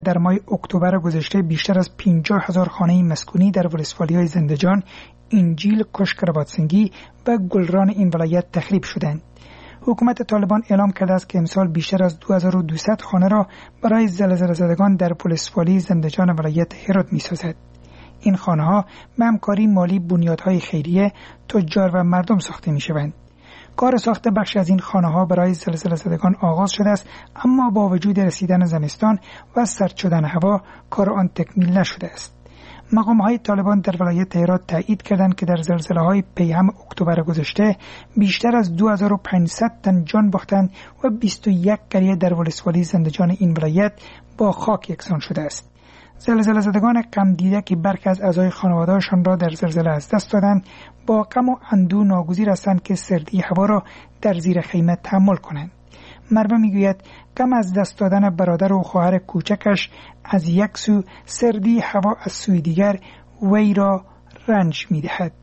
در ماه اکتبر گذشته بیشتر از 50,000 خانه مسکونی در ولسوالی‌های زندجان، انجیل، کشکرباتسنگی و گلران این ولایت تخریب شدند. حکومت طالبان اعلام کرده است که امسال بیشتر از 2200 خانه را برای زلزله زدگان در ولسوالی زندجان ولایت هرات می‌سازد. این خانه‌ها به همکاری مالی بنیادهای خیریه، تجار و مردم ساخته می‌شوند. کار ساخت بخش از این خانه‌ها برای زلزله زدگان آغاز شده است، اما با وجود رسیدن زمستان و سرد شدن هوا کار آن تکمیل نشده است. مقام‌های طالبان در ولایت هرات تایید کردند که در زلزله‌های پیهم اکتبر گذشته بیشتر از 2500 تن جان باختند و 21 قریه در ولسوالی زندجان این ولایت با خاک یکسان شده است. زلزله زدگان غم دیده که برخی از اعضای خانواده‌شان را در زلزله از دست دادند، با غم و اندوه ناگزیر هستند که سردی هوا را در زیر خیمه تحمل کنند. مربع میگوید غم از دست دادن برادر و خواهر کوچکش از یک سو، سردی هوا از سوی دیگر وی را رنج میدهد.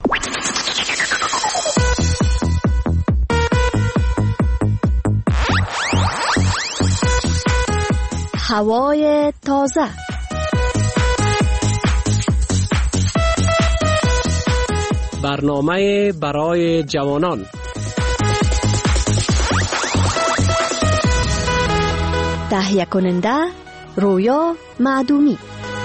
هوای تازه. برنامه برای جوانان. تهیه کننده رویا معدومی.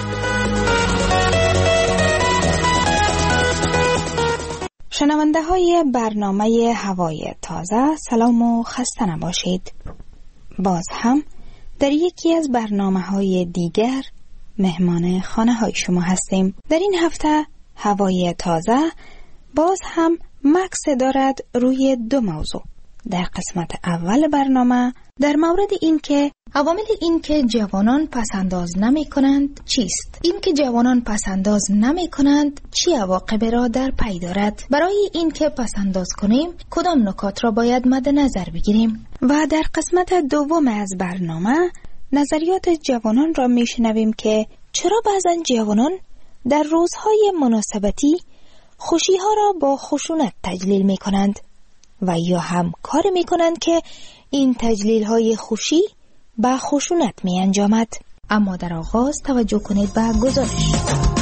شنونده های برنامه هوای تازه، سلام و خسته نباشید. باز هم در یکی از برنامه های دیگر مهمان خانه های شما هستیم. در این هفته هوای تازه باز هم مکس دارد روی دو موضوع. در قسمت اول برنامه در مورد این که عوامل این که جوانان پسنداز نمی کنند چیست؟ این که جوانان پسنداز نمی کنند چی عواقب را در پی دارد؟ برای این که پسنداز کنیم کدام نکات را باید مد نظر بگیریم؟ و در قسمت دوم از برنامه نظریات جوانان را می شنویم که چرا بعضا جوانان در روزهای مناسبتی خوشی ها را با خشونت تجلیل می کنند و یا هم کار می کنند که این تجلیل های خوشی با خشونت می انجامد. اما در آغاز توجه کنید به گزارش.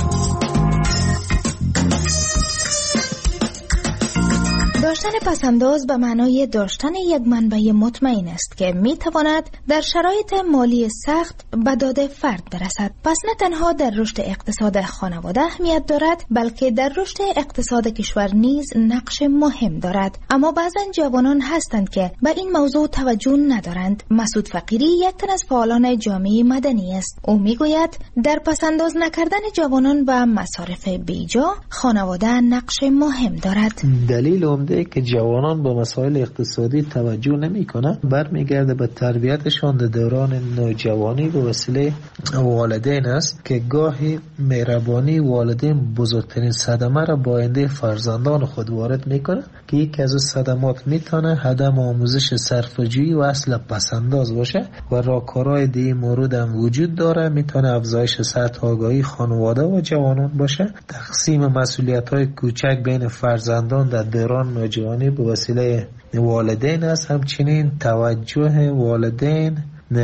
داشتن پسنداز به معنای داشتن یک منبع مطمئن است که می تواند در شرایط مالی سخت به داد فرد برسد. پس نه تنها در رشد اقتصاد خانواده اهمیت دارد، بلکه در رشد اقتصاد کشور نیز نقش مهم دارد. اما بعضا جوانان هستند که به این موضوع توجه ندارند. مسعود فقیری یک تن از فعالان جامعه مدنی است. او می گوید در پسنداز نکردن جوانان و مصارف بیجا خانواده نقش مهم دارد. دلیل عمده که جوانان با مسائل اقتصادی توجه نمی‌کنند برمیگرده به تربیتشان در دوران نوجوانی به وسیله والدین است که گاهی مهربانی والدین بزرگترین صدمه را با آینده فرزندان خود وارد می‌کنه که یک از صدمات میتونه عدم آموزش صرفه‌جویی و اصل پسنداز باشه و راهکارهای دیگه مورد هم وجود داره. میتونه افزایش سطح آگاهی خانواده و جوانان باشه، تقسیم مسئولیت‌های کوچک بین فرزندان در دوران نوجوانی به وسیله والدین است. همچنین توجه والدین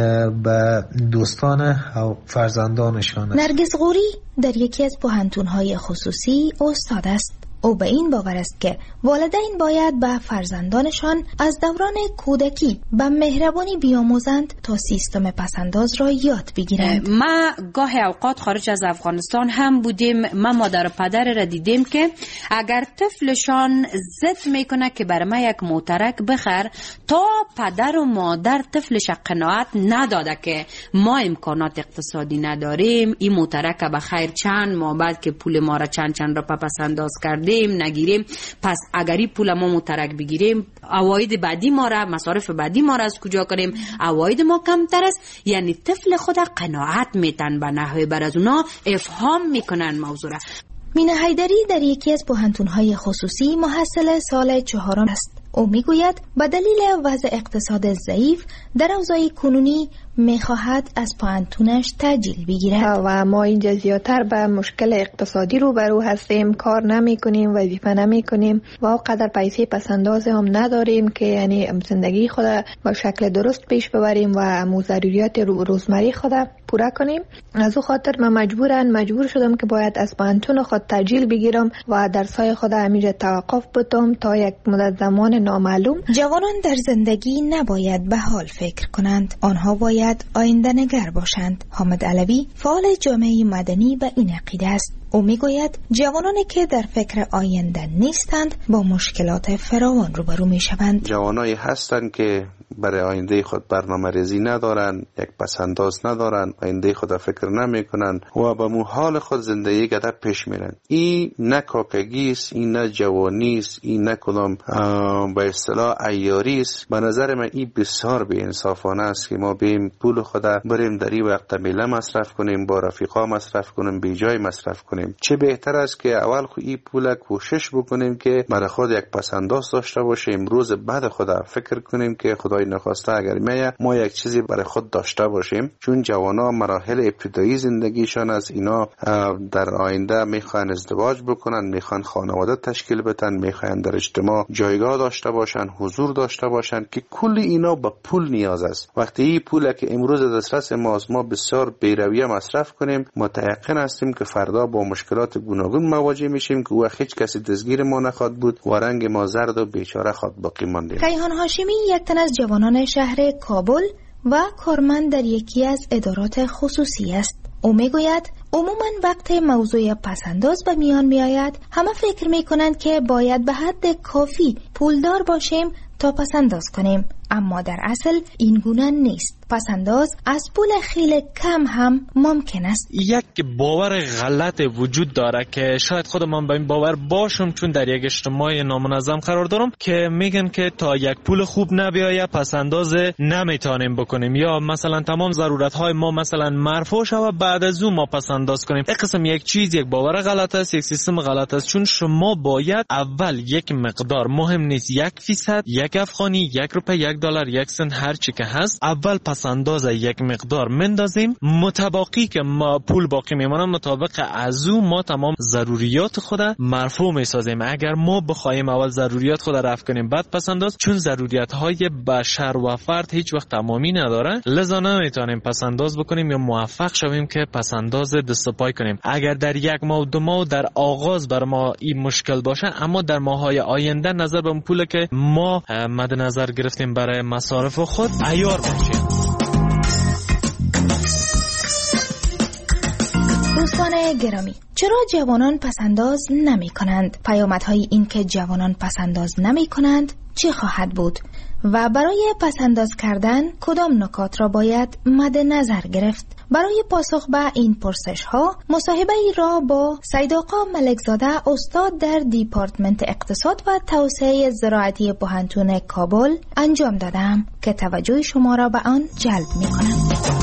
به دوستان و فرزندانشان است. نرگس غوری در یکی از پوهنتون‌های خصوصی استاد است. او به این باور است که والدین باید به فرزندانشان از دوران کودکی به مهربانی بیاموزند تا سیستم پسنداز را یاد بگیرند. ما گاهی اوقات خارج از افغانستان هم بودیم، ما مادر و پدر را دیدیم که اگر طفلشان ضد میکنه که برای ما یک موترک بخر، تا پدر و مادر طفلش قناعت نداده که ما امکانات اقتصادی نداریم، این موترک بخیر چند ماه بعد که پول ما را چند را پسنداز کردیم نگیریم، پس اگری پول ما مترک بگیریم عواید بعدی ما را، مصارف بعدی ما را از کجا کنیم؟ عواید ما کمتر است. یعنی طفل خود قناعت میتن به نحوه بر از اونا افهام میکنن موضوع را. مینا حیدری در یکی از پوهنتون‌های خصوصی محصل سال 4 است. او میگوید به دلیل وضع اقتصاد ضعیف در اوضاع کنونی میخواهد از پانتونش تاجیل بگیرد و ما اینجا زیادتر به مشکل اقتصادی روبرو هستیم، کار نمی کنیم، وظیفه نمی کنیم و اونقدر پیسه پسنداز هم نداریم که یعنی زندگی خود با شکل درست پیش ببریم و ضروریات روزمره خود پورا کنیم. از او خاطر من مجبور شدم که باید از پانتون خود تاجیل بگیرم و درسای خود همینجا توقف بدم تا یک مدت زمان نامعلوم. جوانان در زندگی نباید به حال فکر کنند، آنها باید آینده نگر باشند. حامد علوی فعال جامعه مدنی به این عقیده است. او میگوید جوانانی که در فکر آینده نیستند با مشکلات فراوان روبرو میشوند. جوانایی هستند که برای آینده خود برنامه‌ریزی ندارند، یک پسنداز ندارند، آینده خود فکر نمی‌کنند و به حال خود زندگی گذر پیش میرند. این نه کاکگی است، این نه جوانی است، این نه کدام به اصطلاح عیاری است. به نظر من این بسیار بی‌انصافانه است که ما بیم پول خود بریم در این وقت میله مصرف کنیم، با رفیقا مصرف کنیم، بی جای مصرف کنیم. چه بهتر است که اول خود این پول کوشش بکنیم که برای خود یک پسنداز داشته باشیم، روز بعد خود فکر کنیم که خدای نخواسته اگر ما یک چیزی برای خود داشته باشیم. چون جوانا مراحل ابتدایی زندگیشان از اینا در آینده میخوان ازدواج بکنن، میخوان خانواده تشکیل بدن، میخوان در اجتماع جایگاه داشته باشن، حضور داشته باشن که کل اینا به پول نیاز است. وقتی این پول که امروز دسترس ما بسیار بی‌رویه مصرف کنیم، متيقن هستیم که فردا با مشکلات گوناگون مواجه میشیم که وقت هیچ کسی دستگیر ما نخواد بود و رنگ ما زرد و بیچاره خود باقی مانده. کیهان هاشمی یک تن از جوانان شهر کابل و کارمند در یکی از ادارات خصوصی است. او میگوید عموماً وقت موضوع پسنداز به میان میآید همه فکر میکنند که باید به حد کافی پولدار باشیم تا پسنداز کنیم، اما در اصل این گونه نیست. پسنداز از پول خیلی کم هم ممکن است. یک باور غلط وجود داره که شاید خودم به این باور باشم، چون در یک اجتماع نامنظم قرار دارم که میگن که تا یک پول خوب نبیایه پسنداز نمیتونیم بکنیم، یا مثلا تمام ضرورت های ما مثلا مرفوع شوه بعد از اون ما پسنداز کنیم. این قسم یک چیز، یک باور غلط است، یک سیستم غلط است. چون شما باید اول یک مقدار، مهم نیست 1%، 1 افغانی، 1 روپیه، 1 دلار، 1 سنت، هر چی که هست، اول پسنداز یک مقدار مندازیم، متباقی که ما پول باقی میمونه مطابق از او ما تمام ضروریات خود مرفوع میسازیم. اگر ما بخوایم اول ضروریات خود رفع کنیم بعد پسنداز، چون ضروریات های بشر و فرد هیچ وقت تمامی نداره، لذا نمیتونیم پسنداز بکنیم یا موفق شویم که پسنداز دست پای کنیم. اگر در 1 ماه 2 ماه در آغاز بر ما این مشکل باشه، اما در ماهای آینده نظر به پولی که ما مد نظر گرفتیم برای مصارف خود عیار باشیم. دوستان گرامی، چرا جوانان پسنداز نمی کنند؟ پیامدهای این که جوانان پسنداز نمی کنند چه خواهد بود؟ و برای پسنداز کردن کدام نکات را باید مد نظر گرفت؟ برای پاسخ به این پرسش ها مصاحبه ای را با سید آقا ملکزاده، استاد در دیپارتمنت اقتصاد و توسعه زراعتی پوهنتون کابل انجام دادم که توجه شما را به آن جلب می کنم.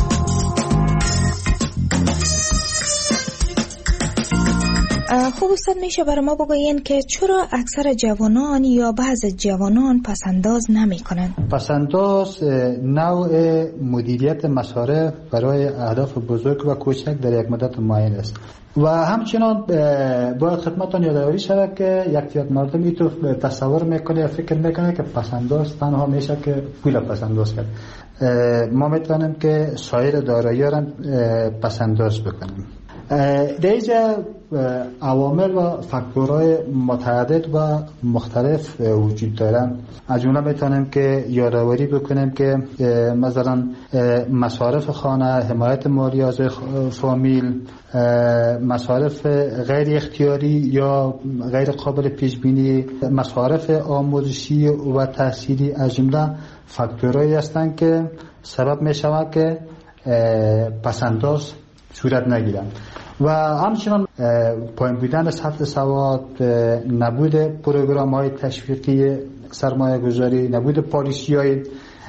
خوب استاد، میشه برای ما بگوین که چرا اکثر جوانان یا بعض جوانان پسنداز نمی کنند؟ پسنداز نوع مدیریت مصارف برای اهداف بزرگ و کوچک در یک مدت معین است و همچنان باید خدمتتان یادآوری شود که یک فئات مردم اینطور تصور میکنه یا فکر میکنه که پسنداز تنها میشه که پول پسنداز کرد. ما میتونیم که سایر دارایی‌ها را پسنداز بکنیم. در اینجا عوامل و فاکتورهای متعدد و مختلف وجود دارن. از جمله میتونیم که یادآوری بکنیم که مثلا مصارف خانه، حمایت مالی از فامیل، مصارف غیر اختیاری یا غیر قابل پیش بینی، مصارف آموزشی و تحصیلی از جمله فاکتورهایی هستند که سبب میشود که پسنداز صورت نگیرن. و همچنان پایین بودن سطح سواد، نبود پروگرام های تشویقی سرمایه گذاری، نبود پالیسی های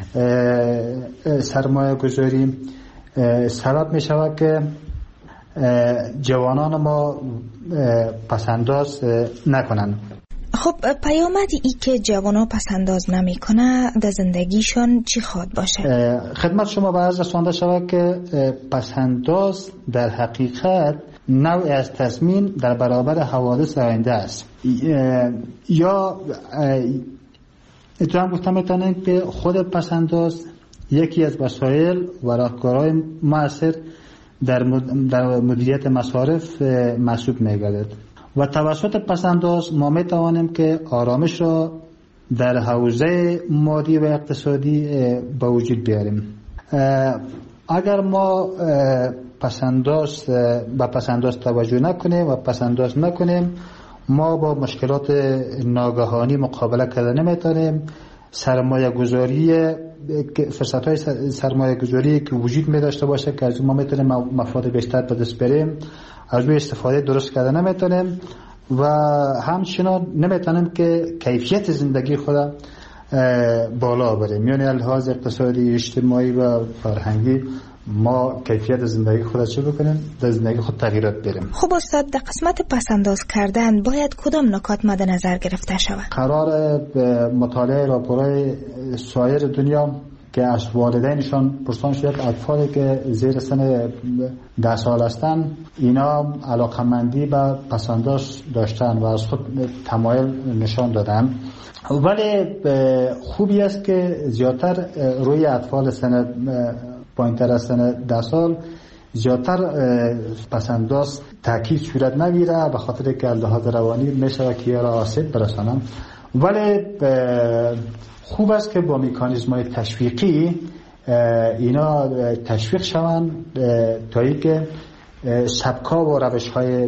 سرمایه گذاری سبب می شود که جوانان ما پسنداز نکنند. خب پیامد ای که جوانا پسنداز نمی کنه در زندگیشان چی خواد باشه؟ خدمت شما به عرض رسانده شود که پسنداز در حقیقت نوع از تضمین در برابر حوادث آینده است. یا اتفاقا گفتم میتونن که خود پسنداز یکی از وسایل و راهکارهای مؤثر در مدیریت مصارف محسوب می‌گردد و توسط پسنداز ما میتوانیم که آرامش را در حوزه مادی و اقتصادی به وجود بیاریم. اگر ما به پسنداز توجه نکنیم و پسنداز نکنیم، ما با مشکلات ناگهانی مقابله کردن نمیتونیم. فرصت‌های سرمایه گذاری که وجود می داشته باشه که از ما میتونیم مفاد بیشتر به دست بریم، از روی استفاده درست کردن نمیتونیم و همچنان نمیتونیم که کیفیت زندگی خود بالا بریم. یعنی لحاظ اقتصادی، اجتماعی و فرهنگی ما کیفیت زندگی خود چه بکنیم؟ در زندگی خود تغییرات بریم. خب استاد، در قسمت پسنداز کردن باید کدام نکات مد نظر گرفته شود؟ قرار مطالعه راپورهای سایر دنیا که از والدینشان پرسان شد اطفالی که زیر سن 10 سال هستند اینا علاقمندی به پسنداز داشتن و از خود تمایل نشان دادن، ولی خوبی است که زیادتر روی اطفال سن پایین‌تر از سن 10 سال زیادتر پسنداز تاکید صورت نگیره، به خاطر که لحاظ روانی میشه که را آسیب برسانم. ولی خوب است که با مکانیزم‌های تشویقی اینا تشویق شوند تا اینکه سبک‌ها و روش‌های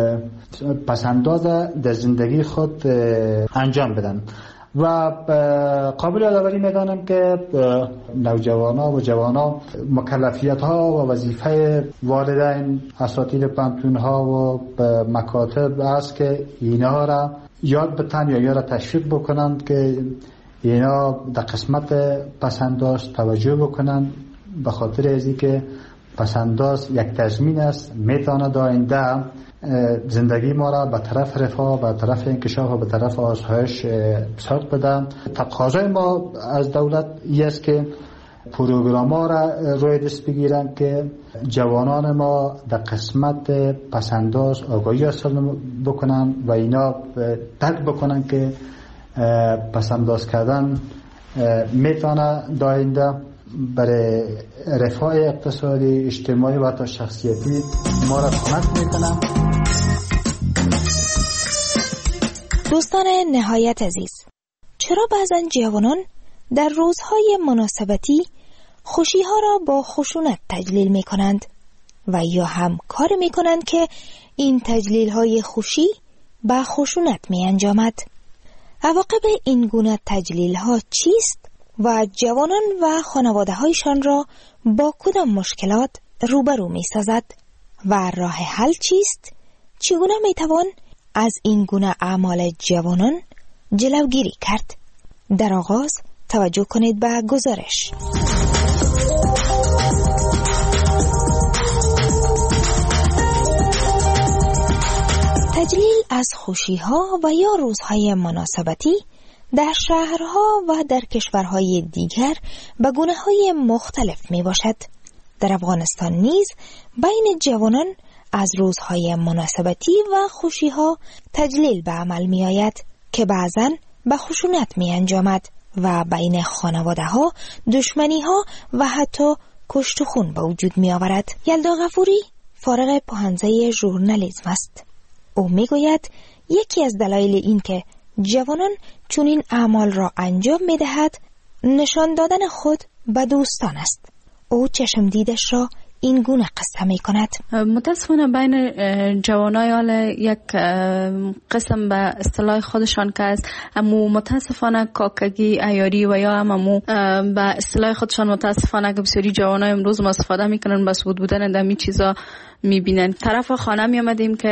پسنداز در زندگی خود انجام بدن. و قابل یادآوری می‌دانم که نوجوانا و جوانا مکلفیت‌ها و وظیفه والدین، اساتید پانتون‌ها و مکاتب است که اینا را یاد بتن یا را تشویق بکنند که اینا در قسمت پسنداز توجه بکنند، به خاطر از اینکه پسنداز یک تضمین است، میتواند آینده زندگی ما را به طرف رفاه، به طرف انکشاف و به طرف آسایش ساق بدن. تقاضای ما از دولت است که پروگرام‌ها را روی دست بگیرن که جوانان ما در قسمت پسنداز آگاهی حاصل بکنن و اینا درک بکنن که پسنداز کردن میتونه داینده برای رفاه اقتصادی، اجتماعی و حتی شخصیتی ما را کمک میکنن. دوستان نهایت عزیز، چرا بعضا جوانان در روزهای مناسبتی خوشیها را با خشونت تجلیل می کنند و یا هم کار می کنند که این تجلیل های خوشی با خشونت می انجامد؟ عواقب این گونه تجلیل ها چیست و جوانان و خانواده هایشان را با کدام مشکلات روبرو می سازد و راه حل چیست؟ چگونه می توان از این گونه اعمال جوانان جلوگیری کرد؟ در آغاز توجه کنید به گزارش. تجلیل از خوشی‌ها و یا روزهای مناسبتی در شهرها و در کشورهای دیگر به گونه‌های مختلف می باشد. در افغانستان نیز بین جوانان از روزهای مناسبتی و خوشی‌ها تجلیل به عمل می آید که بعضاً به خشونت می انجامد و بین خانواده‌ها دشمنی‌ها و حتی کشت و خون به وجود می آورد. یلدا غفوری فارغ پوهنځی ژورنالیسم است. او می گوید یکی از دلایل این که جوانان چنین اعمال را انجام می دهد نشان دادن خود به دوستان است. او چشم دیدش را این گونه قصه می کند. متاسفانه بین جوانای حال یک قسم به اصطلاح خودشان که است، امو متاسفانه کاکگی عیاری و یا امو به اصطلاح خودشان متاسفانه که بسیاری جوانای امروز استفاده میکنن، بس بود بودن دمی چیزا میبینن. طرف خانه میامدیم که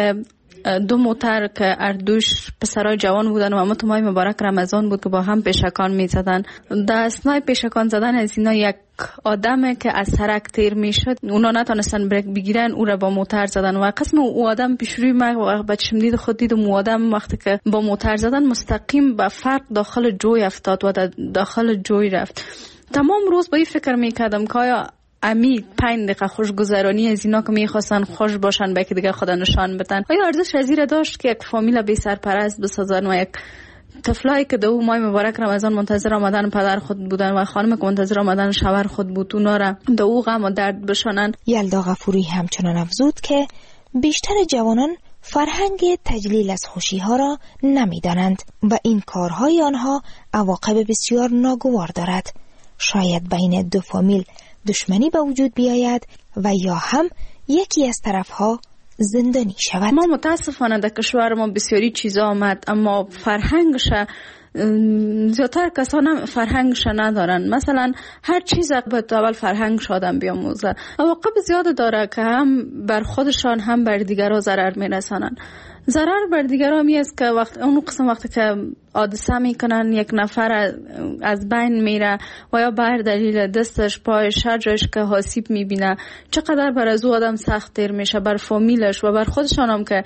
دو موتر که اردوش پسرای جوان بودن و امت ماه مبارک رمضان بود که با هم پیشکان می زدن. در اثنای پیشکان زدن از اینا یک آدمه که از سرک تیر می شد، اونا نتونستن بریک بگیرن، او را با موتر زدن و قسم او آدم پیش روی ما با چشم دید خود دیدم او آدم وقتی که با موتر زدن مستقیم به فرق داخل جوی افتاد و داخل جوی رفت. تمام روز با این فکر می کردم که آیا امی 5 دقیقه خوشگذرانی از اینا که میخواستن خوش باشن به که دیگه خدا نشان بدن، آیا ارزش از این داشت که یک فامیل بی سرپرست بسازن و یک طفلایی که دو ماه مبارک رمضان منتظر آمدن پدر خود بودن و خانم که منتظر آمدن شوهر خود بود اونا را دو غم و درد بشانن؟ یلدا غفوری همچنان افزود که بیشتر جوانان فرهنگ تجلیل از خوشی ها را نمیدانند و این کارهای آنها عواقب بسیار ناگوار دارد. شاید بین دو فامیل دشمنی به وجود بیاید و یا هم یکی از طرفها زندانی شود. ما متاسفانه در کشور ما بسیاری چیزا آمد اما فرهنگش زیادتر کسان فرهنگش ندارن. مثلا هر چیز باید اول فرهنگش آدم بیاموزه. عواقب زیاد داره که هم بر خودشان هم بر دیگرها ضرر میرسانن. ضرر بر دیگرها می است که اون قسم وقتی که حادثه میکنن یک نفر از بین میره و یا بر دلیل دستش پایش هر جایش که آسیب میبینه چقدر بر از او آدم سخت تیر میشه، بر فامیلش و بر خودشان هم که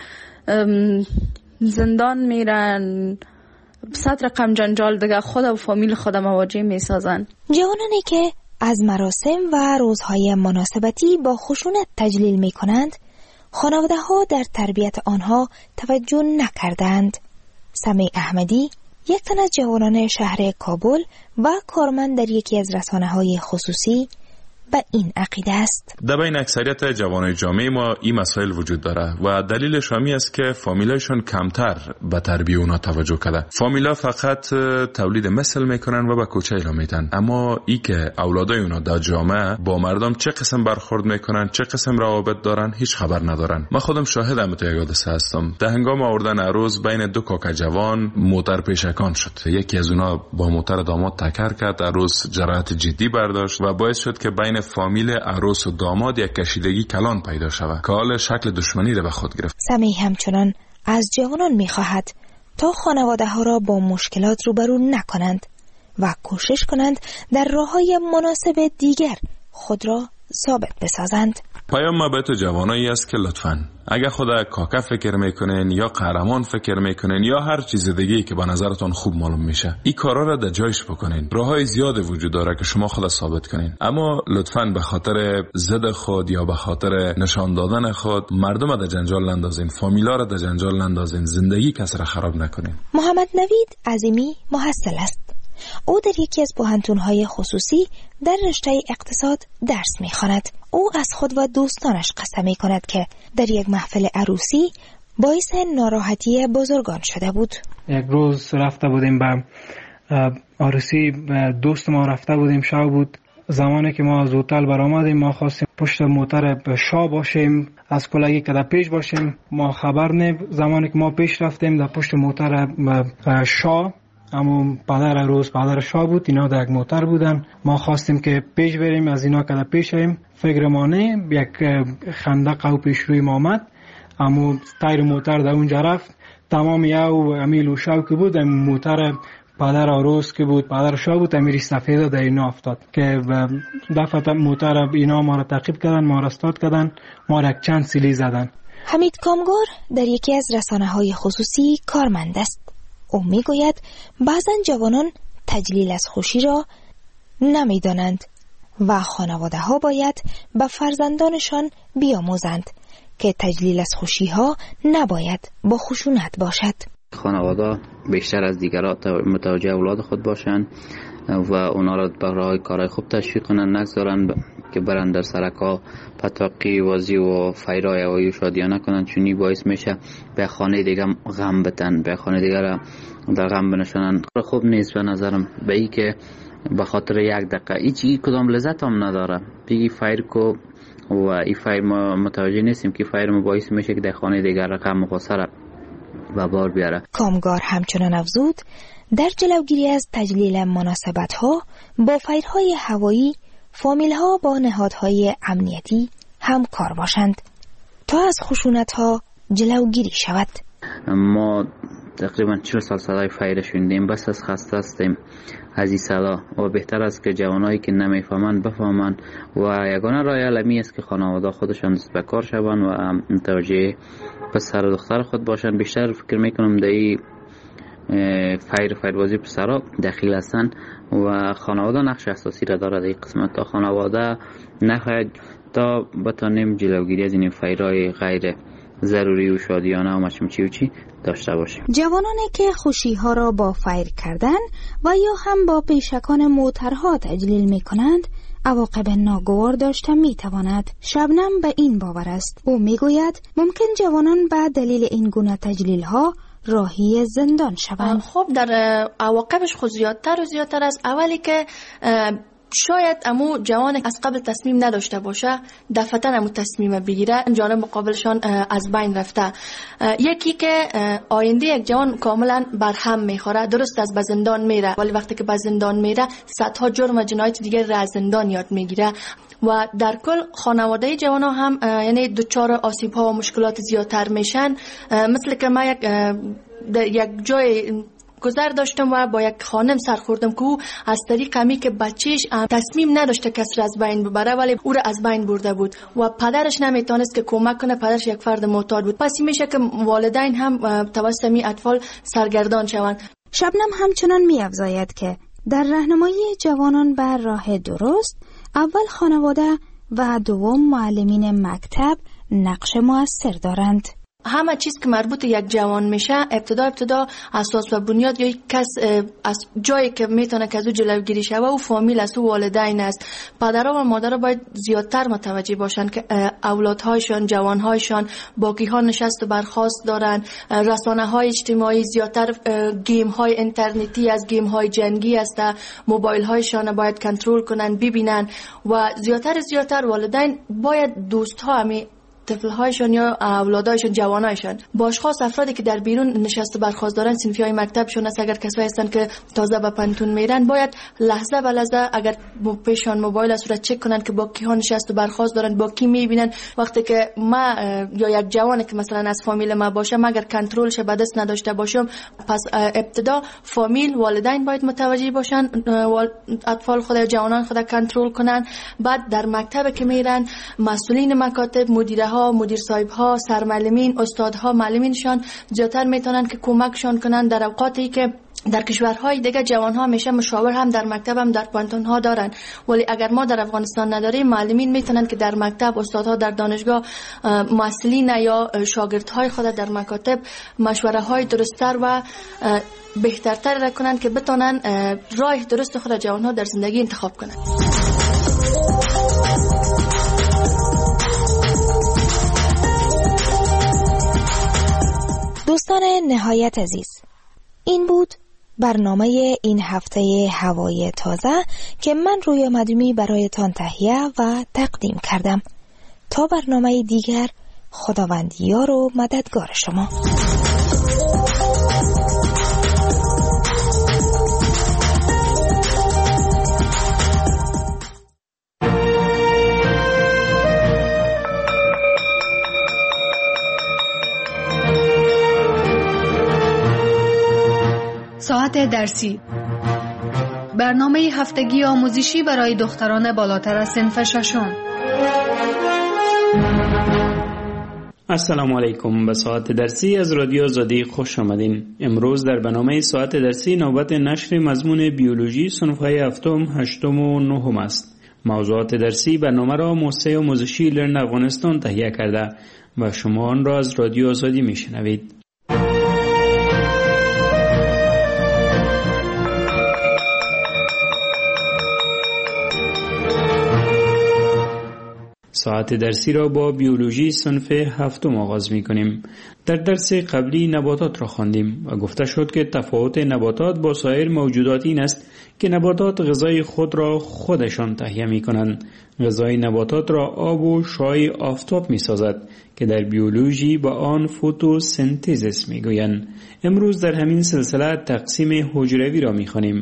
زندان میرن، صد رقم جنجال دیگه خود و فامیل خود مواجه میسازن. جوانانی که از مراسم و روزهای مناسبتی با خشونت تجلیل میکنند خانواده ها در تربیت آنها توجه نکردند. سمیع احمدی یک تن از جوانان شهر کابل و کارمند در یکی از رسانه‌های خصوصی به این عقیده است. در بین اکثریت جوانای جامعه ما این مسائل وجود داره و دلیلش همی است که فامیلایشون کمتر به تربیت اونا توجه کرده. فامیلا فقط تولید مثل میکنن و به کوچه اعلام میدن، اما ای که اولادای اونا در جامعه با مردم چه قسم برخورد میکنن، چه قسم روابط دارن، هیچ خبر ندارن. من خودم شاهدم تو یک حادثه هستم. در هنگام آوردن عروس بین دو کاکا جوان موتر پیشکان شد. یکی از اونا با موتر داماد تکر کرد، عروس جراحت جدی برداشت و باعث شد که بین فامیل عروس و داماد یک کشیدگی کلان پیدا شود که حال شکل دشمنی را به خود گرفت. سمیع همچنان از جوانان می‌خواهد تا خانواده ها را با مشکلات روبرو نکنند و کوشش کنند در راه‌های مناسب دیگر خود را ثابت بسازند. پیام ما به تو جوانایی است که لطفاً اگر خدا کاکا فکر میکنین یا قهرمان فکر میکنین یا هر چیز دیگه‌ای که به نظرتون خوب معلوم میشه، این کارا را در جایش بکنین. راههای زیاد وجود داره که شما خود ثابت کنین، اما لطفاً به خاطر ضد خود یا به خاطر نشان دادن خود مردم در جنجال نندازین، فامیلا را در جنجال نندازین، زندگی کس را خراب نکنین. محمد نوید عظیمی محصل است. او در یکی از پوهنتون‌های خصوصی در رشته اقتصاد درس می‌خواند. او از خود و دوستانش قصه می‌کند که در یک محفل عروسی باعث ناراحتی بزرگان شده بود. یک روز رفته بودیم به عروسی، دوست ما رفته بودیم، شب بود. زمانی که ما از هتل برآمدیم ما خواستیم پشت موتر شاه باشیم، از کلاگی که در پیش باشیم. ما خبر نه، زمانی که ما پیش رفتیم در پشت موتر شاه، اما پدر عروس پدر شاه بود، اینا در یک موتر بودن. ما خواستیم که پیش بریم، از اینا که در پیش ایم فکر ما نه، یک خندق او پیش روی ما آمد، اما تایر موتر در اونجا رفت. تمام یو امیل و شاو که بود موتر پدر عروس که بود پدر شاه بود امیر سفید در اینا افتاد که دفعه موتر اینا ما را تعقیب کردن، ما را استاد کردن، ما را چند سیلی زدن. حمید کامگار در یکی از رسانه‌های خصوصی کارمند است. او میگوید بعضن جوانان تجلیل از خوشی را نمیدانند و خانواده ها باید به فرزندانشان بیاموزند که تجلیل از خوشی ها نباید با خشونت باشد. خانواده بیشتر از دیگران متوجه اولاد خود باشند و اونا را برای کارهای خوب تشویق کنند، نگذارند که برند در سرکا پتاقی وازی و فیرای هوایی و شادیانه کنند، چونی باعث میشه به خانه دیگه غم بتن، به خانه دیگه را در غم بنشانند. خوب نیست به نظرم به ای که به خاطر یک دقیقه هیچ کدام لذت هم نداره بگی فیر کو و این فیر ما متوجه نیستیم که فیر ما باعث میشه که در خانه دیگه را غم و غصه را به بار بیاره. کامگار همچنان افزود در جلوگیری از تجلیل مناسبت ها با فیرهای هوایی فامیل ها با نهادهای امنیتی همکار باشند تا از خشونت ها جلوگیری شود. ما تقریبا 40 سال صدای فایر شنیدیم، بس از خسته هستیم از این صدا و بهتر است که جوانایی که نمیفهمند بفهمند و یگانه راه حل است که خانواده خودشان دست به کار شوند و متوجه پسر و دختر خود باشند. بیشتر فکر میکنم در این فایربازی پسرها دخیل هستند و خانواده نقش اساسی را دارد. این قسمت تا خانواده نخواهد تا بتانیم جلوگیری از این فایرهای غیر ضروری و شادیانه و مچمچی و چی داشته باشیم. جوانانی که خوشی ها را با فایر کردن و یا هم با پیشکان موترها تجلیل می کنند عواقب ناگوار داشته می تواند. شبنم به این باور است. او می گوید ممکن جوانان به دلیل این گونه تجلیل ها راهی زندان شوند. خب در عواقبش خود زیادتر و زیادتر است. اولی که شاید امو جوان از قبل تصمیم نداشته باشه دفعتاً امو تصمیم بگیره، جانب مقابلشان از بین رفته. یکی که آینده یک جوان کاملا برهم میخوره، درست از زندان میره ولی وقتی که به زندان میره صدها جرم و جنایت دیگه را از زندان یاد میگیره و در کل خانواده جوان ها هم یعنی دچار آسیب ها و مشکلات زیادتر میشن. مثل که ما یک جای گذر داشتم و با یک خانم سر خوردم که او از طریق همی که بچهش تصمیم نداشته کسی را از بین ببره ولی او را از بین برده بود و پدرش نمیتونست که کمک کنه، پدرش یک فرد معتاد بود. پس میشه که والدین هم توسط این اطفال سرگردان شوند. شبنم همچنان می‌افزاید که در راهنمایی جوانان بر راه درست اول خانواده و دوم معلمین مکتب نقش مؤثر دارند. همه چیز که مربوط یک جوان میشه ابتدا اساس و بنیاد یا کس از جایی که میتونه که از او جلوگیری شوه و فامیل است و والدین است. پدرها و مادرها باید زیادتر متوجه باشن که اولادهایشان، جوانهایشان باقی ها نشست و برخاست دارن. رسانه های اجتماعی زیادتر گیم های اینترنتی از گیم های جنگی است، موبایل هایشان باید کنترل کنن ببینن و زیادتر والدین باید دوست ها همی طفل‌هایشان یا اولادایشان، جوانایشان با اشخاص افرادی که در بیرون نشست و برخاست دارن، صنفی‌های مکتبشون است، اگر کسایی هستن که تازه به پنتون میرن باید لحظه به لحظه اگر پیشان موبایل است را چک کنن که با کی ها نشست و برخاست دارن، با کی میبینن. وقتی که ما یا یک جوانی که مثلا از فامیل ما باشه اگر کنترلش به دست نداشته باشم، پس ابتدا فامیل، والدین باید متوجه باشن، اطفال خود یا جوانان خود کنترل کنن. بعد در مکتب که میرن مسئولین مکاتب، مدیر صاحب ها، سرمعلمین، استادها، معلمینشان زیادتر میتونن که کمکشان کنن در اوقاتی که در کشورهای دیگه جوانها میشه مشاور هم در مکتب هم در پانتون ها دارن، ولی اگر ما در افغانستان نداریم معلمین میتونن که در مکتب، استادها در دانشگاه، مسئولین یا شاگردهای خود در مکاتب مشوره های درست‌تر و بهترتر را کنن که بتونن راه درست خود جوانها در زندگی انتخاب کنن. دوستان نهایت عزیز، این بود برنامه این هفته هوای تازه که من رویا مدومی برایتان تهیه و تقدیم کردم. تا برنامه دیگر، خداوند یار و مددگار شما. ساعت درسی، برنامه هفتگی آموزشی برای دختران بالاتر از صنف ششم. السلام علیکم. به ساعت درسی از رادیو آزادی خوش آمدین. امروز در برنامه ساعت درسی نوبت نشر مضمون بیولوژی صنف‌های هفتم، هشتم و نهم است. موضوعات درسی برنامه را موسسه آموزشی لرن افغانستان تهیه کرده و شما آن را از رادیو آزادی میشنوید. ساعت درسی را با بیولوژی صنف هفتم آغاز می کنیم. در درس قبلی نباتات را خواندیم و گفته شد که تفاوت نباتات با سایر موجودات این است که نباتات غذای خود را خودشان تهیه می کنند. غذای نباتات را آب و شعاع آفتاب می سازد که در بیولوژی با آن فتوسنتز می گویند. امروز در همین سلسله تقسیم حجروی را می خوانیم.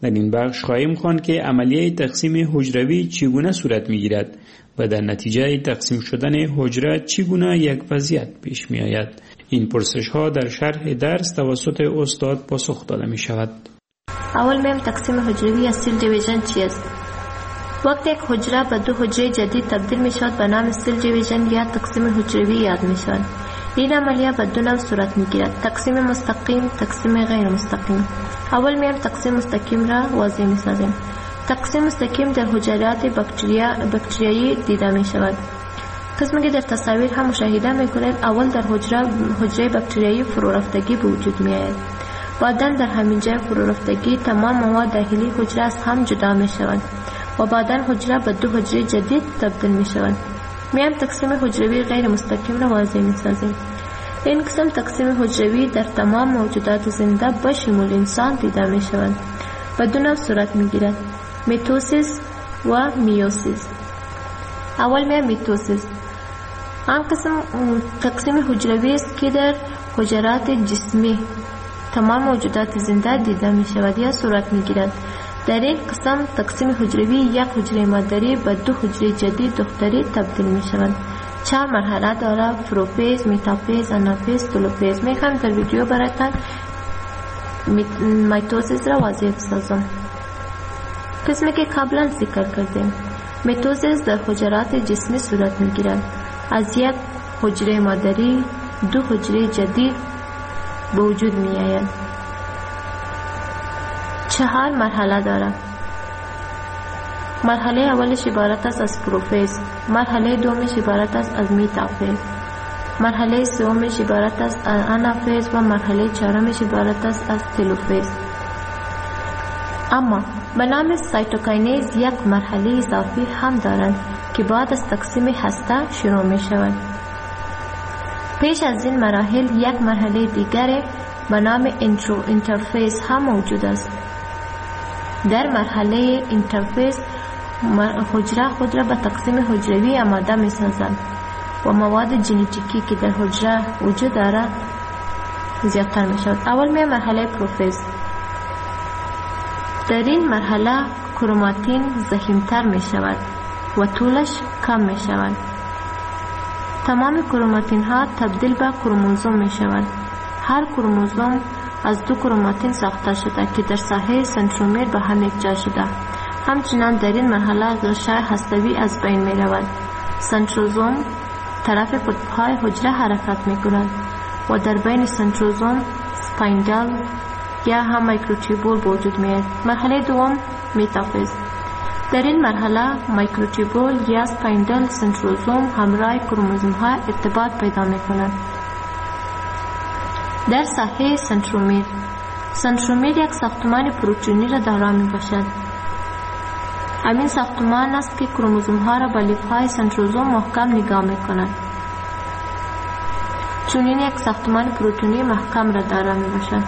در این بخش خواهیم خواند که عملیه تقسیم حجروی چگونه صورت می‌گیرد و در نتیجه تقسیم شدن حجره چگونه یک وضعیت پیش می‌آید. این پرسش‌ها در شرح درس توسط استاد پاسخ داده می‌شود. اول میم تقسیم حجروی یا سیل دیویژن چیست؟ وقتی یک حجره به دو حجره جدید تبدیل می شود به نام سیل دیویژن یا تقسیم حجروی یاد می شود. این عملیه به دو نوع صورت می گیرد: تقسیم مستقیم، تقسیم غیر مستقیم. اول میم تقسیم مستقیم را واضح می سازیم. تقسیم مستقیم در حجرات بکتریایی دیده می شود. قسمی که در تصاویر هم مشاهده می کنید، اول در حجره بکتریایی فرو رفتگی به وجود می آید. بعدا در همین جای فرو رفتگی تمام مواد داخلی حجره از هم جدا می شود و بعدا حجره به دو حجره جدید تبدیل می شود. میام تقسیم حجروی غیر مستقیم را واضح می سازیم. این قسم تقسیم حجروی در تمام موجودات زنده به شمول انسان دیده می شود. به دو نوع صورت می گیرد: میتوسیس و میوسیس. اول میام میتوسیس. آن قسم تقسیم حجروی است که در حجرات جسمی تمام موجودات زنده دیده می شود یا صورت می گیرد. در این قسم تقسیم حجروی یک حجره مادری به دو حجره جدید دختری تبدیل می شود. 4 مرحله دارد: پروفیز، میتافیز، آنافیز، تلوفیز. می خواهم در ویدیو برایتان میتوسیس را واضح بسازم. قسمی که قبلا ذکر کردیم، میتوسیس در حجرات جسمی صورت می گیرد. از یک حجره مادری دو حجره جدید به وجود می آید. 4 مرحله دارد. مرحله اولش عبارت است از پروفیز، مرحله دومش عبارت است از میتافیز، مرحله سومش عبارت است از آنافیز و مرحله چهارمش عبارت است از تلوفیز. اما به نام سایتوکاینیز یک مرحله اضافی هم دارد که بعد از تقسیم هسته شروع می شود. پیش از این مراحل یک مرحله دیگر به نام اینترفیس هم موجود است. در مرحله اینترفیس حجره خود را به تقسیم حجروی آماده می سازند و مواد ژنتیکی که در حجره وجود دارد زیادتر می شود. اول می مرحله پروفیز. در این مرحله کروماتین ضخیم‌تر می شود و طولش کم می شود. تمام کروماتین ها تبدیل به کروموزوم می شود. هر کروموزوم از 2 کروماتین ساخته شده که در ساحه سنترومیر به هم یکجا شده. همچنان در این مرحله غشای هسته‌ای از بین می رود. سنتروزوم طرف قطب‌های حجره حرکت می کند و در بین سنتروزوم سپایندل یا هم مایکروتوبول وجود می آید. مرحله دوم میتافیز. در این مرحله مایکروتوبول یا سپایندل سنتروزوم همراه کروموزوم ها ارتباط پیدا می کند. در ساحه سنترومیر یک ساختمان پروتئینی را دارا می باشد. همین ساختمان است که کروموزوم ها را به لیف های سنتروزوم محکم نگاه می کند. چون این یک ساختمان پروتئینی محکم را دارا می باشد.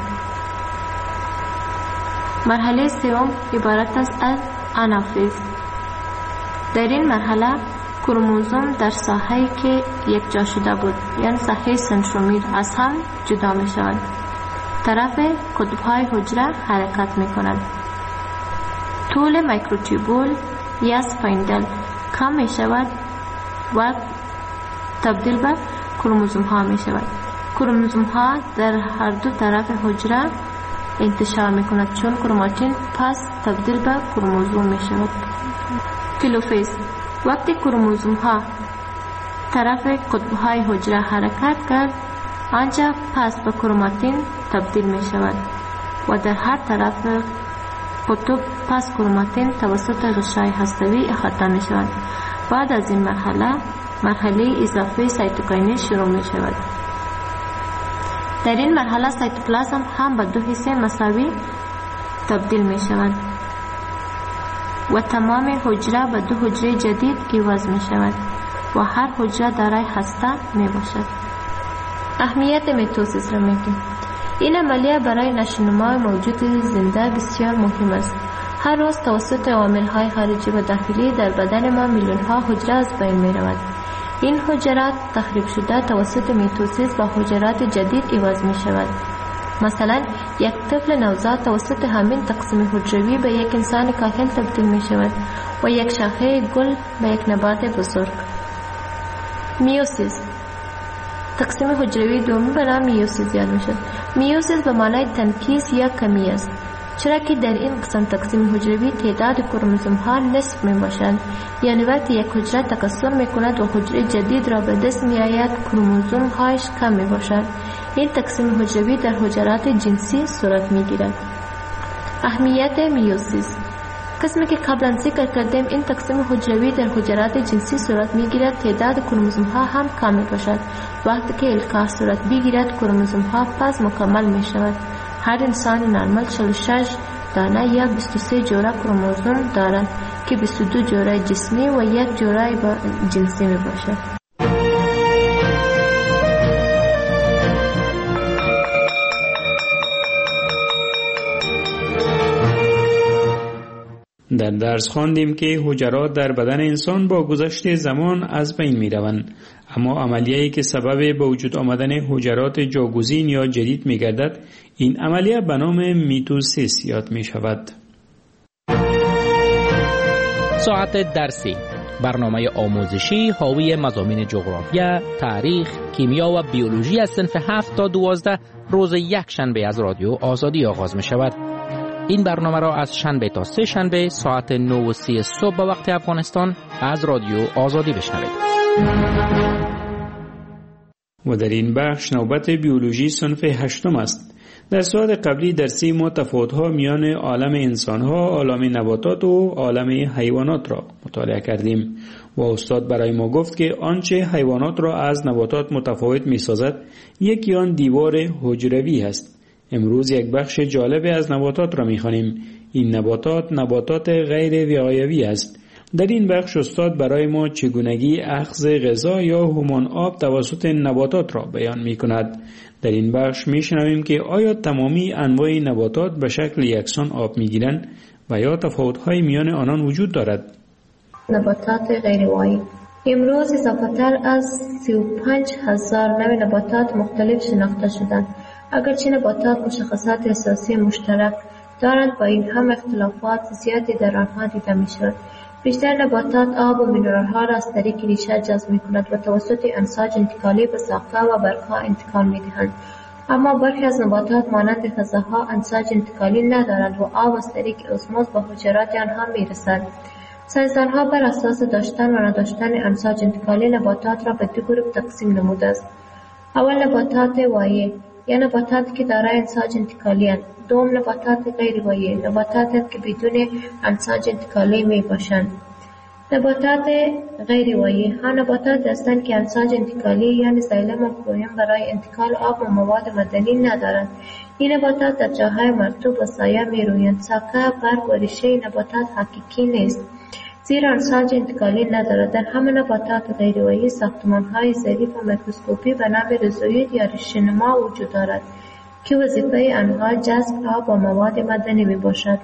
مرحله سوم عبارت است از آنافیز. در این مرحله کروموزوم در ساحه‌ای که یک جا شده بود یعنی ساحه سنترومیر از هم جدا می شود. طرف قطب‌های حجره حرکت می کند. طول مایکروتوبول یا سپایندل کم می شود و تبدیل به کروموزوم ها می شود. کروموزوم ها در هر دو طرف حجره انتشار می کند چون کروماتین پس تبدیل به کروموزوم می شود. تلوفیز. وقتی کروموزوم ها طرف قطب های حجره حرکت کرد آنجا پس به کروماتین تبدیل می شود و در هر طرف قطب پس کروماتین توسط غشای هسته‌ای احاطه می شود. بعد از این مرحله اضافه سایتوکاینیز شروع می شود. در این مرحله سایتوپلازم هم به 2 حصه مساوی تبدیل می شود و تمام حجره به 2 حجره جدید عوض می شود و هر حجره دارای هسته می باشد. اهمیت میتوسیس را میگیم. این عملیه برای نشوونما موجود زنده بسیار مهم است. هر روز توسط عوامل‌های خارجی و داخلی در بدن ما میلیون‌ها حجره از بین می رود. این حجرات تخریب شده توسط میتوسیس با حجرات جدید عوض می شود. مثلا یک طفل نوزاد توسط همین تقسیم حجروی به یک انسان کاهل تبدیل می شود و یک شاخه گل به یک نبات بزرگ. میوسیس، تقسیم حجروی دومی به نام میوسیس یاد می شود. میوسیس به معنای تنکیس یا کمی است، چرا که در این قسم تقسیم حجروی تعداد کروموزوم ها نصف می باشند، یعنی وقتی یک حجره تکثر می کند و حجره جدید را به دست می آید کروموزوم هایش کم می باشند. این تقسیم حجروی در حجرات جنسی صورت می گیرد. اهمیت میوسیس، قسمی که قبلا ذکر کردیم، این تقسیم حجروی در حجرات جنسی صورت می گیرد، تعداد کروموزوم ها هم کم می باشد. وقتی که القاح صورت بگیرد کروموزوم ها پس مکمل می شود. هر انسان نرمال 46 دانه یا 23 جوره کروموزوم دارد که 22 جوره جسمی و یک جوره جنسی می باشد. در درس خواندیم که حجرات در بدن انسان با گذشت زمان از بین می روند، اما عملیه‌ای که سبب به وجود آمدن حجرات جاگزین یا جدید می گردد، این عملیه به نام میتوسیس یاد می شود. ساعت درسی، برنامه آموزشی حاوی مضامین جغرافیا، تاریخ، کیمیا و بیولوژی از صنف 7 تا 12 روز یک شنبه از رادیو آزادی آغاز می شود. این برنامه را از شنبه تا سه شنبه ساعت 9:30 صبح به وقت افغانستان از رادیو آزادی بشنوید. و در این بخش نوبت بیولوژی صنف 8 است. در ساعت قبلی درسی ما تفاوت‌ها میان عالم انسان‌ها، عالم نباتات و عالم حیوانات را مطالعه کردیم و استاد برای ما گفت که آنچه حیوانات را از نباتات متفاوت می‌سازد یکی آن دیوار حجروی است. امروز یک بخش جالب از نباتات را می‌خوانیم. این نباتات غیر وقایوی است. در این بخش استاد برای ما چگونگی اخذ غذا یا همان آب توسط نباتات را بیان می‌کند. در این بخش می‌شنویم که آیا تمامی انواع نباتات به شکل یکسان آب می‌گیرند و یا تفاوت‌های میان آنان وجود دارد. نباتات غیروایی امروز اضافه‌تر از 35,000 نوع نباتات مختلف شناخته شدند. اگرچه نباتات مشخصات اساسی مشترک دارند، با این هم اختلافات زیادی در آنها دیده می‌شود. بیشتر نباتات آب و مینرال‌ها را از طریق ریشه جذب می‌کنند و توسط امواج انتقالی به ساقه و برگ‌ها انتقال می‌دهند. اما برخی از نباتات مانند خزه‌ها امواج انتقالی ندارند و آب از طریق اسموز به حجرات آنها می‌رسد. ساینسدان‌ها بر اساس داشتن و نداشتن امواج انتقالی نباتات را به دو گروه تقسیم نموده است. اول نباتات وایع یا نباتاتی که دارای امواج انتقالی اند. دوم نباتات غیر وایع، نباتاتی که بدون امواج انتقالی می باشند. نباتات غیر وایع ها نباتات هستند که امواج انتقالی یعنی زایلم و فلویم برای انتقال آب و مواد معدنی ندارند. این نباتات در جاهای مرطوب و سایه می رویند. ساقه، برگ و ریشه نباتات حقیقی نیست، زیرا امواج انتقالی ندارد. در همه نباتات غیروایی ساختمان‌های ظریف و میکروسکوپی به نام ریزوید یا ریشه‌نما وجود دارد که وظیفه آنها جذب آب و مواد معدنی میباشد.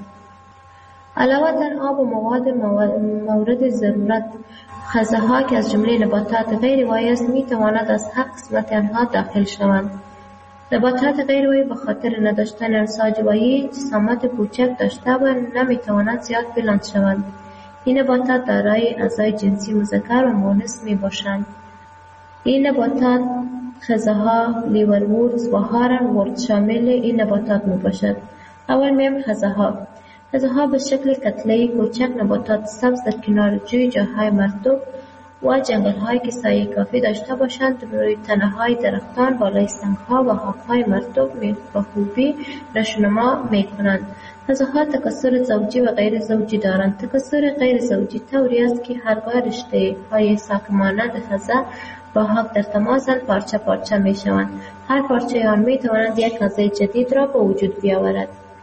علاوه بر آب و مواد مورد ضرورت، خزه‌ها که از جمله نباتات غیروایی است میتواند از هر قسمت آنها داخل شوند. نباتات غیروایی به خاطر نداشتن امواج وایع جسامت کوچک داشته و نمیتوانند زیاد بلند شوند. این نباتات دارای اعضای جنسی مذکر و مؤنث می باشند. این نباتات خزه‌ها، لیوروردز و هارن‌ورد شامل این نباتات می باشد. اول میم خزه‌ها. خزه‌ها به شکل کتله‌ای کوچک نباتات سبز در کنار جوی، جاهای مرطوب و جنگل‌هایی که سایه کافی داشته باشند روی تنه‌های درختان، بالای سنگ‌ها و خاک‌های مرطوب به خوبی نشوونما می‌کنند. خزه‌ها تکثر زوجی و غیر زوجی دارند. تکثر غیر زوجی طوری است که هرگاه رشته‌های ساک مانند خزه با حق در تماسند پارچه پارچه می‌شوند. هر پارچه آن می‌تواند یک خزه جدید را به وجود بیاورد.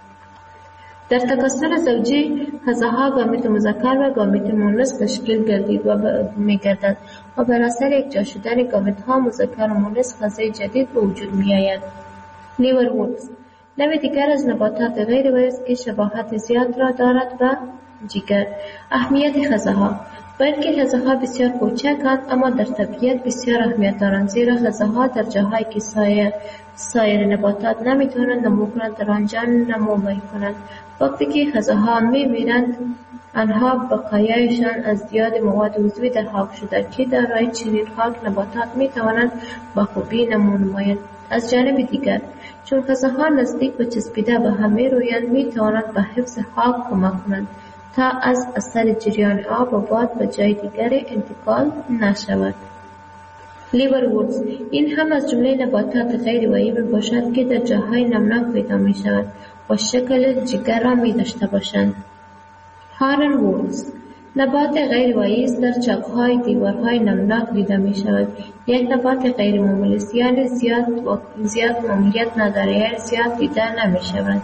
در تکثر زوجی خزه‌ها گامیت مذکر و گامیت مؤنث تشکیل گردید و می‌گردد و بر اثر یکجا شدن گامیت‌ها مذکر و مؤنث خزه جدید به وجود می‌آید. لیوروردز نوع دیگر از نباتات غیروایی است که شباهت زیاد را دارد به جگر. اهمیت خزه‌ها. بلکه غذاها بسیار کوچکند اما در طبیعت بسیار اهمیت دارند، زیرا غذاها در جاهایی که سایر نباتات نمیتوانند نمو کنند در آنجا نمو میکنند. وقتی که غذاها میمیرند آنها بقایایشان از زیاد مواد عضوی در خاک شده که دارای چنین خاک نباتات میتوانند با خوبی نمو نمایند. از جانب دیگر چون غذاها نزدیک به چسبیده به هم میرویند میتوانند به حفظ خاک کمک کنند تا از اثر جریان آب و باد به جای دیگر انتقال نشود. لیورورز این هم از جمله نباتات غیر وایی باشد که در جاهای نمناک پیدا می شود و شکل جگر را می داشته باشند. هارن وورز نبات غیر وایی است، در چاقهای دیوارهای نمناک دیده می شود. یک نبات غیر مملس یعنی زیاد مملیت نداره، یعنی زیاد دیده نمی شود.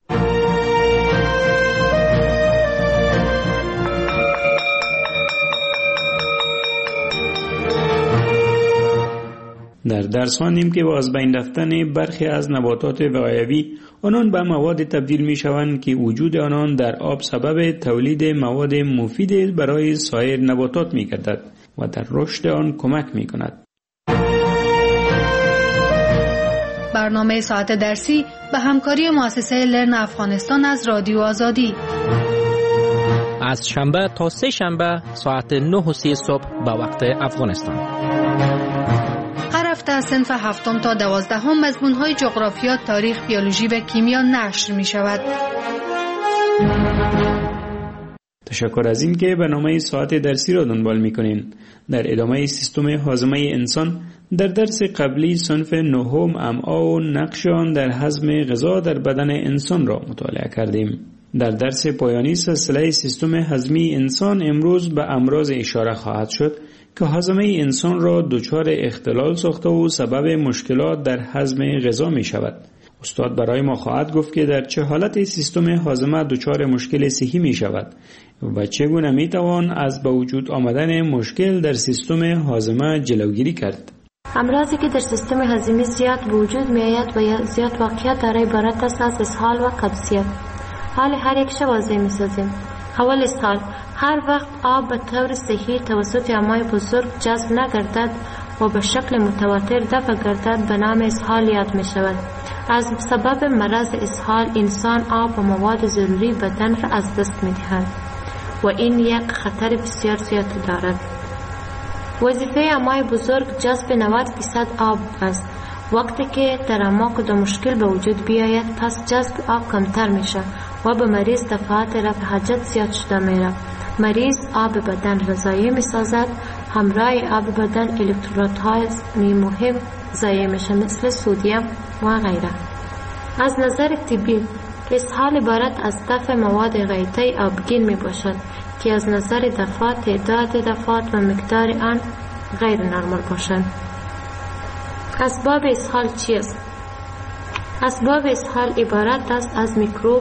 در درس خواندیم که با از بین رفتن برخی از نباتات وقایوی آنان به مواد تبدیل می شوند که وجود آنان در آب سبب تولید مواد مفید برای سایر نباتات می گردد و در رشد آن کمک می کند. برنامه ساعت درسی به همکاری مؤسسه لرن افغانستان از رادیو آزادی از شنبه تا سه شنبه ساعت 9:30 صبح به وقت افغانستان. هر هفته صنف 7 تا 12 مضمون‌های جغرافیا، تاریخ، بیولوژی و کیمیا نشر می‌شود. تشکر از این که برنامه ساعت درسی را دنبال می‌کنین. در ادامه سیستم هاضمه انسان در درس قبلی صنف 9 امعا و نقش آن در هضم غذا در بدن انسان را مطالعه کردیم. در درس پایانی سلسله سیستم هضمی انسان امروز به امراض اشاره خواهد شد که هاضمه انسان را دچار اختلال ساخته و سبب مشکلات در هضم غذا می شود. استاد برای ما خواهد گفت که در چه حالت سیستم هاضمه دچار مشکل صحی می شود و چگونه می توان از به وجود آمدن مشکل در سیستم هاضمه جلوگیری کرد. امراضی که در سیستم هضمی زیاد به وجود می آید و زیاد واقعیت دارای عبارت است از اسهال و قبضیت. حال هر یک شب واضح می سازیم. اول اسهال، هر وقت آب به طور صحیح توسط امعای بزرگ جذب نگردد و به شکل متواتر دفع گردد به نام اسهال یاد می شود. از سبب مرض اسهال انسان آب و مواد ضروری بدن را از دست می دهد و این یک خطر بسیار زیاد دارد. وظیفه امعای بزرگ جذب 90% آب است. وقتی که در امعا کدام مشکل به وجود بیاید پس جذب آب کمتر می شود و به مریض دفعات رفع حاجت زیاد شده می رود. مریض آب بدن را ضایع می سازد. همراه آب بدن الکترودهای مهم ضایع می شود مثل سدیم و غیره. از نظر طبی اسهال عبارت از دفع مواد غیطی آبگین می باشد که از نظر دفعات تعداد دفعات و مقدار آن غیر نرمال باشند. اسباب اسهال چیست؟ اسباب اسهال عبارت است از میکروب،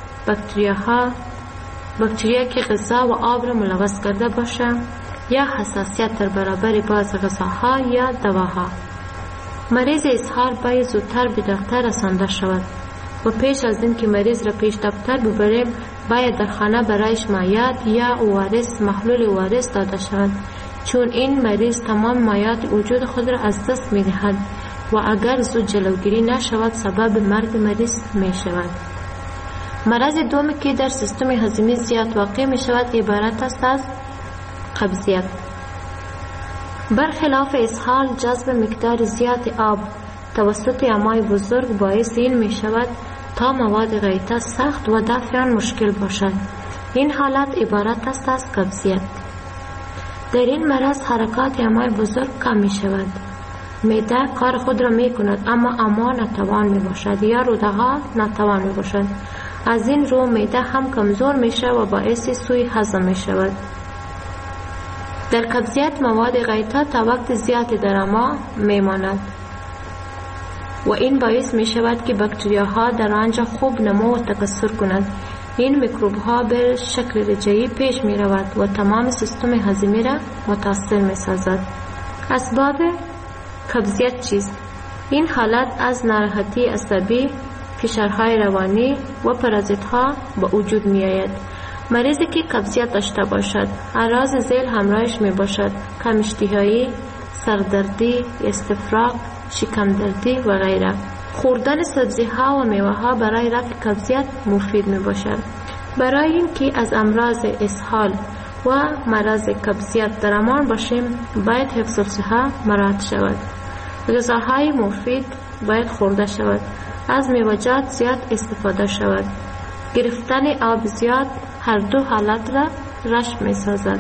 باکتریا که غذا و آب را ملوث کرده باشند یا حساسیت در برابر بعض غذاها یا دواها. مریض اسهال باید زودتر به دکتر رسانده شود و پیش از این که مریض را پیش دکتر ببریم باید در خانه برایش مایعات یا ORS محلول ORS داده شود، چون این مریض تمام مایعات وجود خود را از دست می دهد و اگر زود جلوگیری نشود سبب مرگ مریض می شود. مرض دومی که در سیستم هضمی زیاد واقع می شود عبارت است از قبضیت. برخلاف اسهال جذب مقدار زیاد آب توسط امعای بزرگ باعث این می شود تا مواد غیطه سخت و دفع آن مشکل باشد. این حالت عبارت است از قبضیت. در این مرض حرکات امعای بزرگ کم می شود. معده کار خود را می کند اما امعا ناتوان می باشد یا روده ها ناتوان می باشد. از این رو معده هم کمزور می شود و باعث سوء هضم می شود. در قبضیت مواد غیطه تا وقت زیادی در امعا می ماند و این باعث می شود که باکتریاها در آنجا خوب نمو و تکثر کنند. این میکروب ها به شکل رجعی پیش می رود و تمام سیستم هضمی را متاثر می سازد. اسباب قبضیت چیست؟ این حالت از ناراحتی عصبی، فشارهای روانی و پارازیت ها به وجود می آید. مریضی که قبضیت داشته باشد اعراض ذیل همراهش می باشد: کم اشتهایی، سردردی، استفراغ، شکم دردی و غیره. خوردن سبزی ها و میوه ها برای رفع قبضیت مفید می باشد. برای اینکه از امراض اسهال و مرض قبضیت در امان باشیم باید حفظ الصحه مراعات شود. غذاهای مفید باید خورده شود. از میوه‌جات زیاد استفاده شود. گرفتن آب زیاد هر دو حالت را رشح می سازد.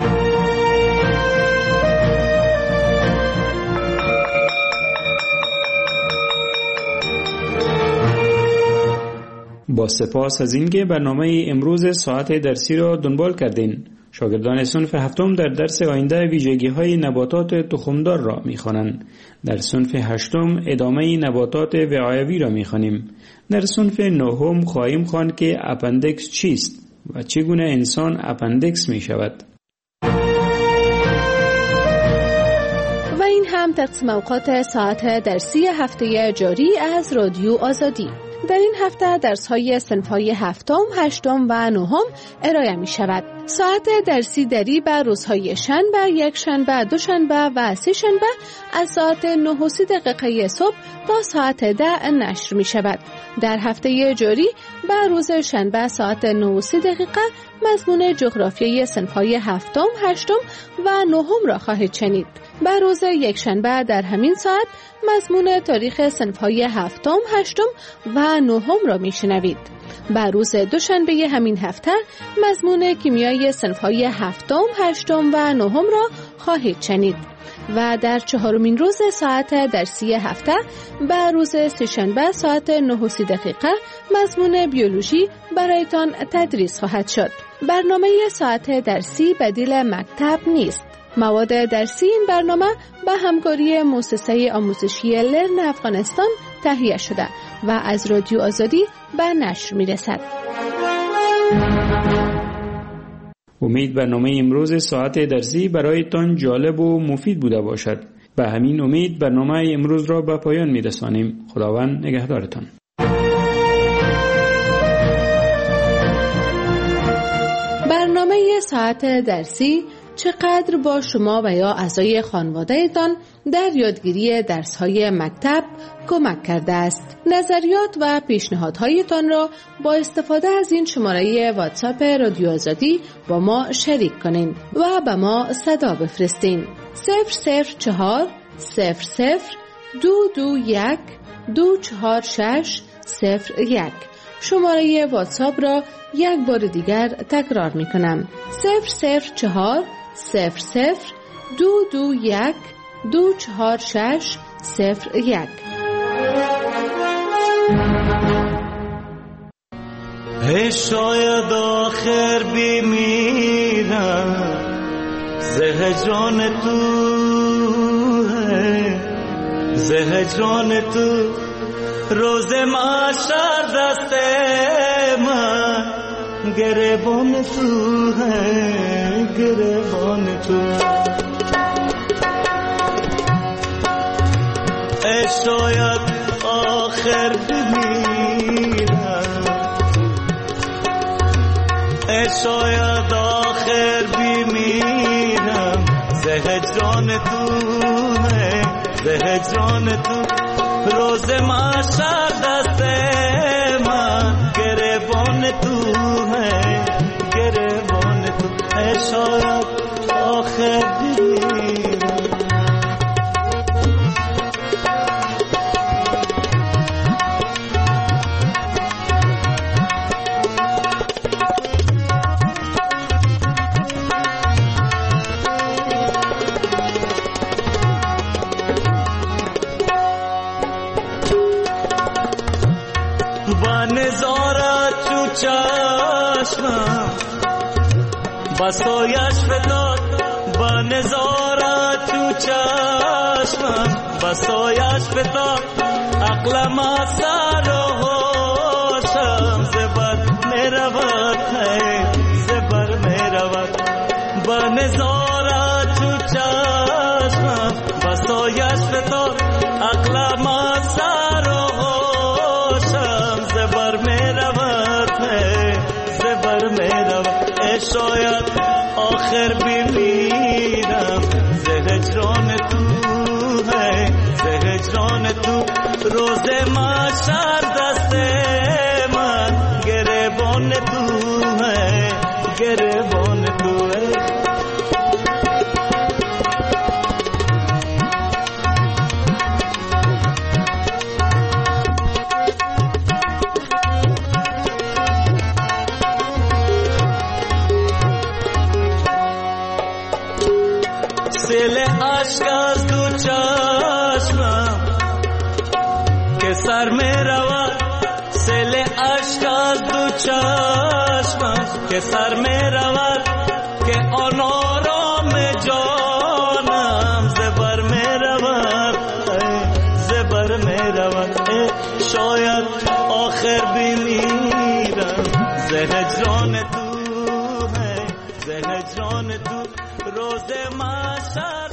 با سپاس از اینکه برنامه امروز ساعت درسی را دنبال کردین. شاگردان صنف هفتم در درس آینده ویژگی‌های نباتات تخمدار را می‌خوانند. در صنف هشتم ادامه نباتات وعایوی را می‌خوانیم. در صنف نهم خواهیم خواند که اپندکس چیست و چگونه انسان اپندکس می‌شود. و این هم تقسیم اوقات ساعت درسی هفته جاری از رادیو آزادی. در این هفته درس‌های صنف‌های هفتم، هشتم و نهم ارائه می‌شود. ساعت درسی دری بر روزهای شنبه، یک شنبه، دو شنبه و سه شنبه از ساعت 9:30 صبح تا ساعت 10 نشر می‌شود. در هفته جاری بر روز شنبه ساعت 9:30 مضمون جغرافیای صنف‌های هفتم، هشتم و نهم را خواهید شنید. بر روز یک شنبه در همین ساعت مضمون تاریخ صنف‌های هفتم، هشتم و نهم را میشنوید. بر روز دوشنبه همین هفته مضمون کیمیای صنف‌های هفتم، هشتم و نهم را خواهید شنید. و در چهارمین روز ساعت درسی هفته بر روز سه‌شنبه ساعت 9:30 مضمون بیولوژی برایتان تدریس خواهد شد. برنامه ساعت درسی بدیل مکتب نیست. مواد درسی این برنامه به همکاری مؤسسه آموزشی لرن افغانستان تهیه شده و از رادیو آزادی به نشر میرسد. امید برنامه امروز ساعت درسی برایتان جالب و مفید بوده باشد. به همین امید برنامه امروز را به پایان میرسانیم. خداوند نگهدارتان. برنامه ساعت درسی چقدر با شما و یا اعضای خانواده‌تان در یادگیری درس‌های مکتب کمک کرده است. نظریات و پیشنهادهایتان را با استفاده از این شماره واتساپ رادیو آزادی با ما شریک کنین و به ما صدا بفرستین. 004 00 221 246 01. شماره واتساپ را یک بار دیگر تکرار می کنم. 004 00 221 246 01. ای شاید آخر بمیرم زهجان تو ہے زهجان تو روز محشر دست من گریبان تو ہے گریبان تو ای شاید آخر بمیرم ای شاید آخر بمیرم زهجان تو ہے زهجان تو روز محشر دست من گریبان تو ہے گریبان تو ای شاید آخر بمیرم بسایش فتاد با نظاره تو چشمم بسایش فتاد عقلم سر و هوشم زبر میرود زبر میرود با نظاره تو چشمم بسایش فتاد عقلم سر و هوشم زبر میرود زبر میرود روز محشر دست من گریبان تو ہے گریبان تو ہے سیل عشق از دو چشمم که سر می رود سیل عشق از دو چشمم که سر می رود که آن آرام جانم زبر می رود زبر می رود شاید آخر بمیرم ز هجران تو ہے ز هجران تو روز محشر